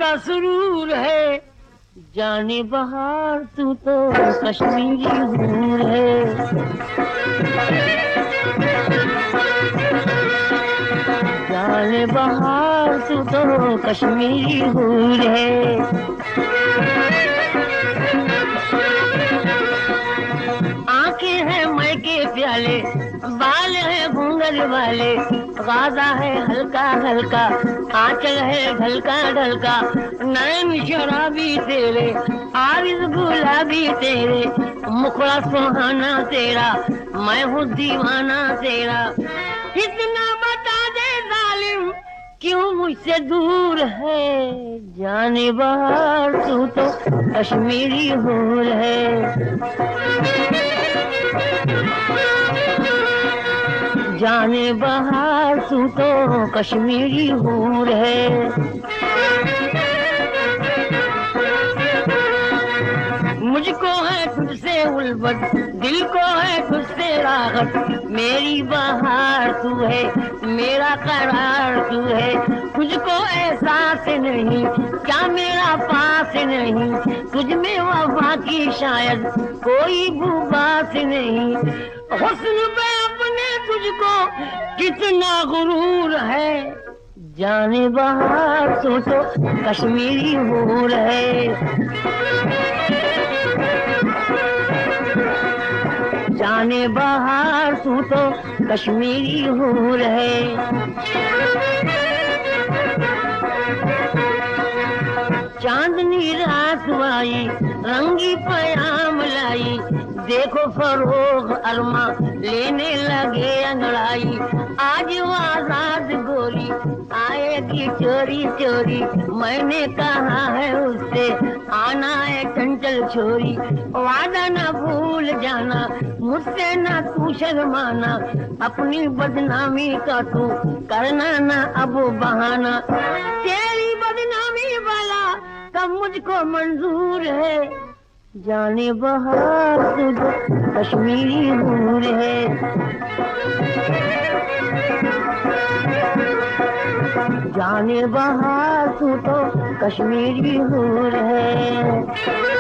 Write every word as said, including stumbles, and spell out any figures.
का सुरूर है, जाने बहार तू तो कश्मीरी हूर है। जाने बहार तू तो कश्मीरी हूर है। आंखें हैं मई के प्याले, बाल है घूंघट वाले, गाजा है हल्का हल्का, आंचल है ढलका ढलका, नैन शराबी तेरे, आरिज़ गुलाबी तेरे, मुखड़ा सुहाना तेरा, मैं हूँ दीवाना तेरा। इतना बता दे जालिम क्यों मुझसे दूर है, जाने बहार तू तो कश्मीरी हूर है। जाने बहार तू तो कश्मीरी हूर है। मुझको है तुझसे उल्फत, दिल को है तुझसे राहत, मेरी बहार तू है, मेरा करार तू है। तुझको एहसास नहीं क्या मेरा पास नहीं, तुझ में वफा की शायद कोई बात नहीं। हुस्न पे अपने तुझको कितना गुरूर है, जाने बहार तू तो कश्मीरी हूर है। जाने बहार तू तो कश्मीरी हूर है। चांदनी रात आई रंगी पयाम लाई, देखो फरोग अरमा लेने लगे अंगड़ाई। आज वो आजाद गोरी आएगी चोरी चोरी, मैंने कहा है उससे आना है चंचल छोरी। वादा न भूल जाना मुझसे ना तू शर्माना, अपनी बदनामी का तू करना ना अब बहाना। तेरी बदनामी वाला तब मुझको मंजूर है, जाने बहार तू तो कश्मीरी हूर है। जाने बहार तू तो कश्मीरी हूर है।